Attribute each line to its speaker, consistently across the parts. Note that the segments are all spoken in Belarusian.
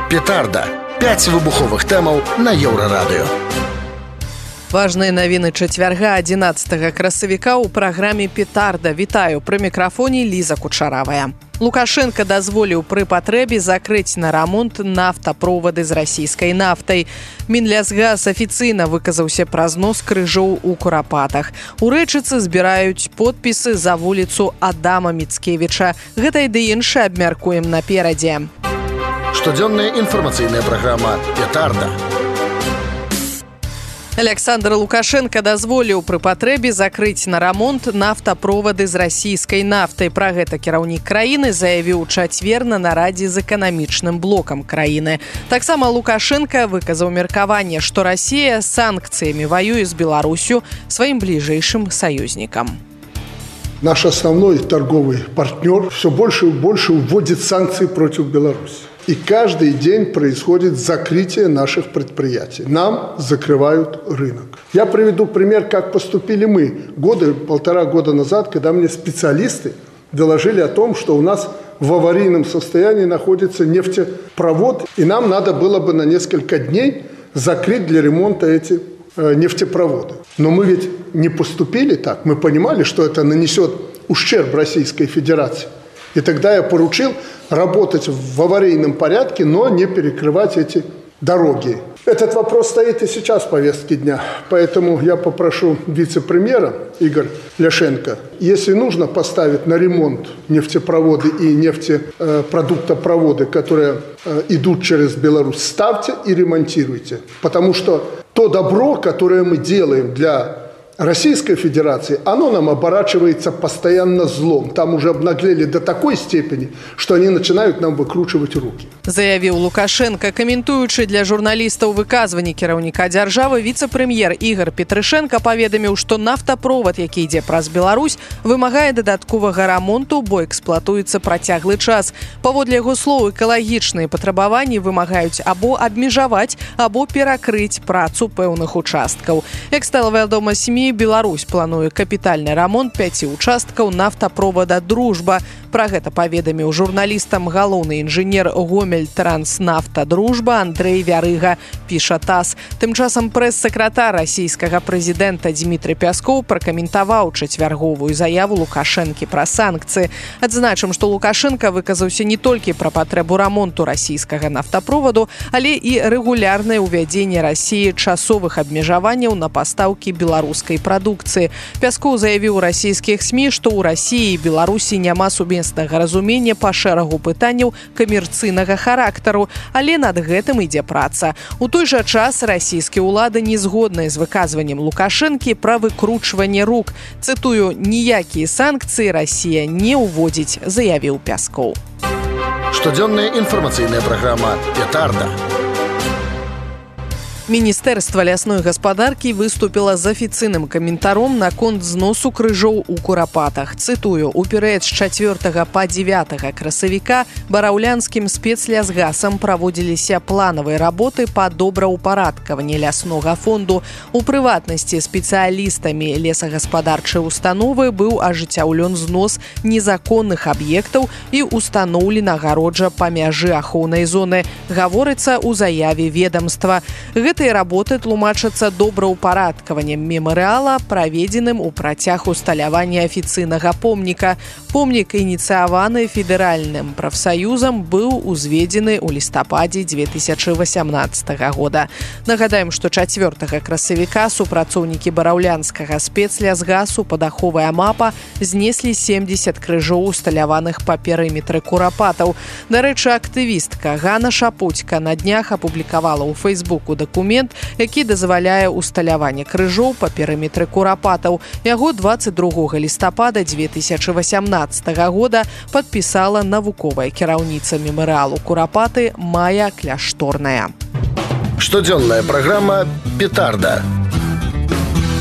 Speaker 1: Петарда. 5 выбуховых тэмаў на Еўрарадыё.
Speaker 2: Важныя навіны чацвярга 11 красавіка ў праграме «Петарда». Вітаю, пры мікрафоне Ліза Кучаравая. Лукашенко дазволіў пры патрэбе закрыць на рамонт нафтаправоды з расійскай нафтай. Мінлясгаз афіцыйна выказаўся пра знос крыжоў у Курапатах. У Рэчыцы збіраюць подпісы за вуліцу Адама Міцкевіча. Гэта і ды іншае абмяркуем наперадзе.
Speaker 1: Штодзённая інфармацыйная праграма «Петарда».
Speaker 2: Александр Лукашенко дазволіў пры патрэбе закрыць на рамонт нафтаправоды з расійскай нафтай. Пра гэта кіраўнік краіны заявіў у чацвер на нарадзе з эканамічным блокам краіны. Таксама Лукашенко выказаў меркаванне, што Расія санкцыямі воюе з Беларусью, сваім бліжэйшым саюзнікам.
Speaker 3: Наш основной торговый партнер все больше и больше вводит санкции против Беларуси. И каждый день происходит закрытие наших предприятий. Нам закрывают рынок. Я приведу пример, как поступили мы. Полтора года назад, когда мне специалисты доложили о том, что у нас в аварийном состоянии находится нефтепровод, и нам надо было бы на несколько дней закрыть для ремонта эти нефтепроводы. Но мы ведь не поступили так. Мы понимали, что это нанесет ущерб Российской Федерации. И тогда я поручил работать в аварийном порядке, но не перекрывать эти дороги. Этот вопрос стоит и сейчас в повестке дня. Поэтому я попрошу вице-премьера Игоря Ляшенко, если нужно поставить на ремонт нефтепроводы и нефтепродуктопроводы, которые идут через Беларусь, ставьте и ремонтируйте. Потому что то добро, которое мы делаем для Российской Федерации, оно нам оборачивается постоянно злом. Там уже обнаглели до такой степени, что они начинают нам выкручивать руки.
Speaker 2: Заявіў Лукашенко, каментуючы для журналістаў выказванні кіраўніка дзяржавы, віцэ-прэм'ер Ігор Петрышенко паведаміў, што нафтаправод, які ідзе праз Беларусь, вымагае дадатковага рамонту, бо эксплуатуецца працяглы час. Паводле яго слоў, экалагічныя патрабаванні вымагаюць або абмежаваць, або перакрыць працу пэўных участкаў. Як стала вядома СМІ, Беларусь плануе капітальны рамонт 5 участкаў нафтаправода «Дружба». Пра гэта паведаміў журналістам галоўны інжынер Гомель-Транснафта «Дружба» Андрэй Вярыга, піша ТАСС. Тым часам прэс-сакратар расійскага прэзідэнта Дмітрый Пяскоў пракаментаваў чацвярговую заяву Лукашэнкі пра санкцыі. Адзначым, што Лукашенко выказаўся не толькі пра патрэбу рамонту расійскага нафтаправоду, але і рэгулярнае ўвядзенне Расіі часовых абмежаванняў на пастаўкі беларускай прадукцыі. Пяскоў заявіў у расійскіх СМІ, што ў Расіі і Беларусі няма субвенцыйнага разумення па шэрагу пытанняў камерцыйнага характару, але над гэтым ідзе праца. У той жа час расійскія ўлады не згодныя з выказваннем Лукашэнкі пра выкручванне рук. Цытую, ніякія санкцыі Расія не ўводзіць, заявіў Пяскоў.
Speaker 1: Штодзённая інфармацыйная праграма «Петарда».
Speaker 2: Міністэрства лясной гаспадаркі выступіла з афіцыйным каментаром наконт зносу крыжоў у Курапатах. Цытую, у перыяд з 4 па 9 красавіка бараўлянскім спецлясгасам праводзіліся планавыя работы па добраўпарадкаванні ляснога фонду. У прыватнасці спецыялістамі лесагаспадарчай установы быў ажыццяўлён знос незаконных аб'ектаў і устаноўлена агароджа па мяжы ахоўнай зоны, гаворыцца ў заяве ведамства. Гэтыя работы тлумачацца добраўпарадкаваннем мемарыяла, праведзеным у працяг усталявання афіцыйнага помніка. Помнік, ініцыяваны федэральным прафсаюзам, быў узведзены ў лістападзе 2018 года. Нагадаем, што 4 красавіка супрацоўнікі бараўлянскага спецлясгасу падаховая мапа знеслі 70 крыжоў, усталяваных па перыметры Курапатаў. Дарэчы, актывістка Ганна Шапуцька на днях апублікавала ў Фейсбуку дакумент, які дазваляе усталяванне крыжоў па перыметры Курапатаў. Яго 22 лістапада 2018 года падпісала навуковая кіраўніца мемарыялу Курапаты Майя Кляшторная.
Speaker 1: Штодзённая праграма «Петарда».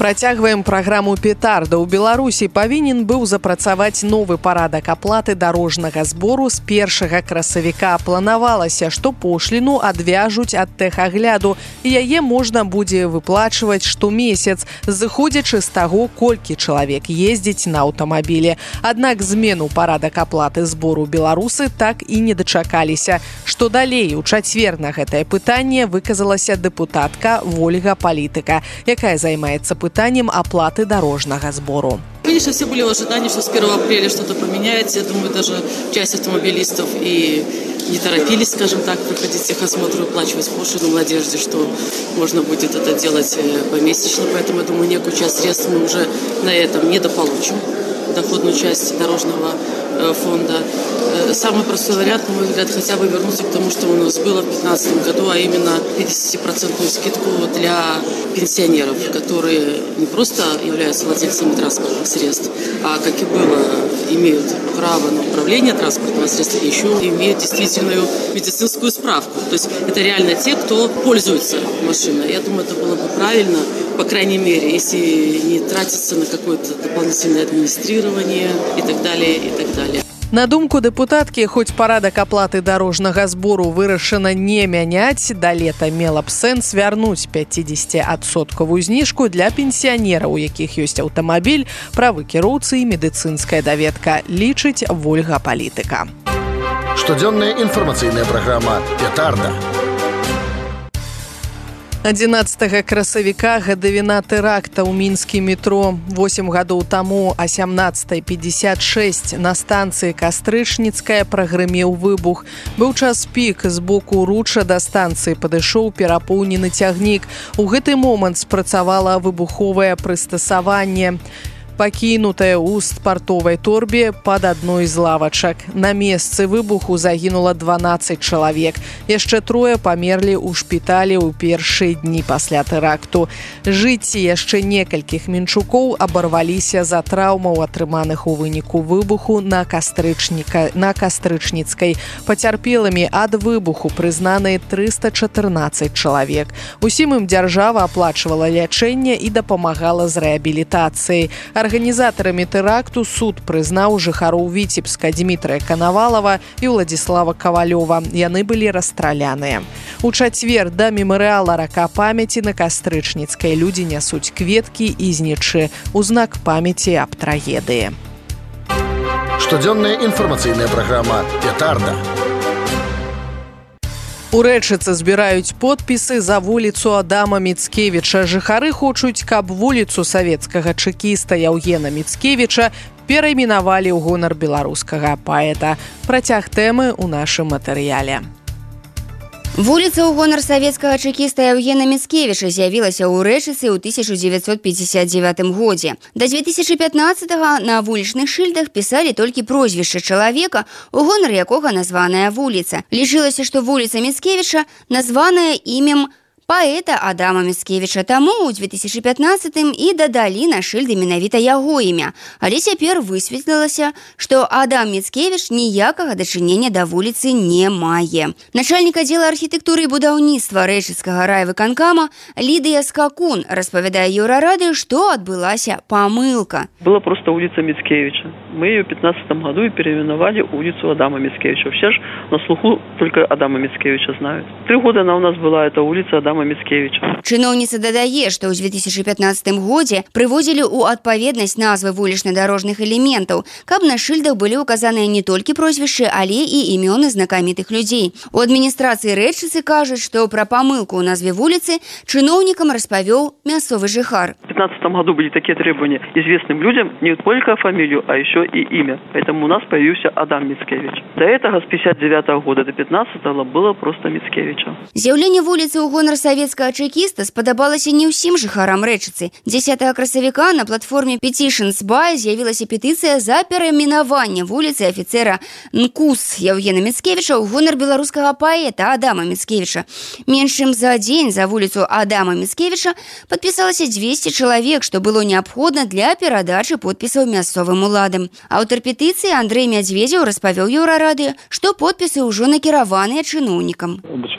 Speaker 2: Працягваем праграму петарда. У Беларусі павінен быў запрацаваць новы парадак аплаты дарожнага збору з 1 красавіка. Планавалася, што пошліну адвяжуць ад тэхагляду, і яе можна будзе выплачваць штомесяц, зыходзячы з таго, колькі чалавек ездзіць на аўтамабілі. Аднак змену парадак аплаты збору беларусы так і не дачакаліся. Што далей? У чацвер на гэтае пытанне выказалася дэпутатка Вольга Палітыка, якая займаецца пытанием оплаты дорожного сбору.
Speaker 4: Конечно, все были в ожидании, что с 1 апреля что-то поменяется. Я думаю, даже часть автомобилистов и не торопились, скажем так, проходить техосмотр и уплачивать пошлину в надежде, что можно будет это делать помесячно. Поэтому, я думаю, некую часть средств мы уже на этом недополучим, доходную часть дорожного фонда. Самый простой вариант, на мой взгляд, хотя бы вернуться к тому, что у нас было в 2015 году, а именно 50% скидку для пенсионеров, которые не просто являются владельцами транспортных средств, а, как и было, имеют право на управление транспортного средства и еще имеют действительную медицинскую справку. То есть это реально те, кто пользуется машиной. Я думаю, это было бы правильно, по крайней мере, если не тратиться на какое-то дополнительное администрирование и так далее, и так далее.
Speaker 2: На думку дэпутаткі, хоць парадак аплаты дарожнага збору вырашана не мяняць, да лета мела б сэнс вярнуць 50% зніжку для пенсіянераў, у якіх ёсць аўтамабіль, правы кіроўцы і медыцынская даведка, лічыць Вольга Палітыка.
Speaker 1: Штодзённая інфармацыйная праграма «Петарда».
Speaker 2: 11 красавіка гадавіна тэракта ў мінскім метро. 8 гадоў таму о 17:56 на станцыі Кастрычніцкая прагрымеў выбух. Быў час пік, з боку руча да станцыі падышоў перапоўнены цягнік. У гэты момант спрацавала выбуховае прыстасаванне, пакінутая ў спартовай торбе пад адной з лавачак. На месцы выбуху загінула 12 чалавек. Яшчэ 3 памерлі ў шпіталі ў першыя дні пасля тэракту. Жыцці яшчэ некалькіх мінчукоў абарваліся за траўмаў, атрыманых у выніку выбуху на Кастрычніцкай. Пацярпелымі ад выбуху прызнаныя 314 чалавек. Усім ім дзяржава аплачвала лячэнне і дапамагала з рэабілітацыяй. Арганізатарамі тэракту суд прызнаў жыхароў Віцебска Дмітрая Канавалова і Владзіслава Кавалёва. Яны былі расстраляныя. У чацвер да мемарыяла рака памяці на Кастрычніцкай людзі нясуць кветкі і знічы у знак памяці аб трагедыі.
Speaker 1: Штодзённая інфармацыйная праграма «Петарда».
Speaker 2: У Рэчыцы збіраюць подпісы за вуліцу Адама Міцкевіча. Жыхары хочуць, каб вуліцу савецкага чэкіста Яўгена Міцкевіча перайменавалі ў гонар беларускага паэта. Працяг тэмы ў нашым матэрыяле.
Speaker 5: Вуліца ў гонар савецкага чэкіста Яўгена Міцкевіча з'явілася ў Рэчыцы ў 1959 годзе. Да 2015-го на вулічных шыльдах пісалі толькі прозвішча чалавека, у гонар якога названая вуліца. Лічылася, што вуліца Міцкевіча названая імем паэта Адама Міцкевіча, таму ў 2015-м і дадалі на шыльды менавіта яго імя. Але цяпер высветлілася, што Адам Міцкевіч ніякага дачынення да вуліцы не мае. Начальнік аддзела архітэктуры і будаўніцтва Рэчыцкага райвыканкама Лідыя Скакун распавядае Еўрарадыё, што адбылася памылка.
Speaker 6: Была просто улица Мицкевича. Мы ее в 2015 году и переименовали улицу Адама Мицкевича. Все же на слуху только Адама Мицкевича знают. 3 года она у нас была, эта улица Адама Мицкевича.
Speaker 5: Чыноўніца дадае, што ў 2015 годзе прыводзілі ў адпаведнасць назвы вулічна-дарожных элементаў, каб на шыльдах былі указаныя не толькі прозвішчы, але і імёны знакамітых людзей. У адміністрацыі Рэчыцы кажуць, што пра памылку ў назве вуліцы чыноўнікам распавёў мясцовы жыхар.
Speaker 6: В 2015 году были такие требования известным людям не только фамилию, а еще и имя. Поэтому у нас появился Адам Мицкевич. До этого с 59 года до 15-го было просто Мицкевича.
Speaker 5: З'яўленне вуліцы ў гонар савецкага чэкіста спадабалася не ўсім жыхарам Рэчыцы. 10 красавіка на платформе Petitions Buy з'явілася петыцыя за перайменаванне вуліцы афіцэра НКУС Яўгена Міцкевіча ў гонар беларускага паэта Адама Міцкевіча. Менш чым за дзень за вуліцу Адама Міцкевіча падпісалася 200 чалавек, што было неабходна для перадачы подпісаў мясцовым уладам. Аўтар петыцыі Андрэй Мядзведзеў распавёў Еўрарадыё, што подпісы ўжо накіраваныя чыноўнікам.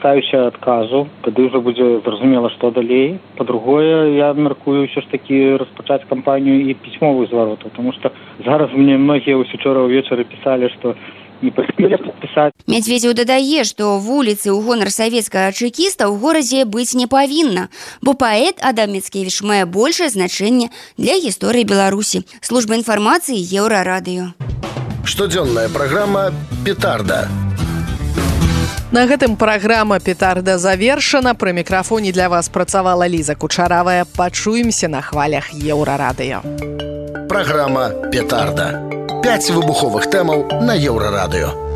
Speaker 7: дачакаюся адказу, калі ўжо будзе зразумела, што далей. Па-другое, я мяркую ўсё ж такі распачаць кампанію і пісьмовых зваротаў, тому што зараз мне многія учора ўвечары пісалі, што не паспелі падпісаць.
Speaker 5: Медведзеў дадае, што вуліцы ў гонар савецкага чэкіста ў горадзе быць не павінна, бо паэт Адам Міцкевіч мае большае значэнне для гісторыі Беларусі. Служба інфармацыі Еўрарадыё.
Speaker 1: Штодзённая праграма «Петарда».
Speaker 2: На гэтым праграма «Петарда» завершана. Пры мікрафоне для вас працавала Ліза Кучаравая. Пачуемся на хвалях Еўрарадыё.
Speaker 1: Праграма «Петарда». 5 выбуховых тэмаў на Еўрарадыё.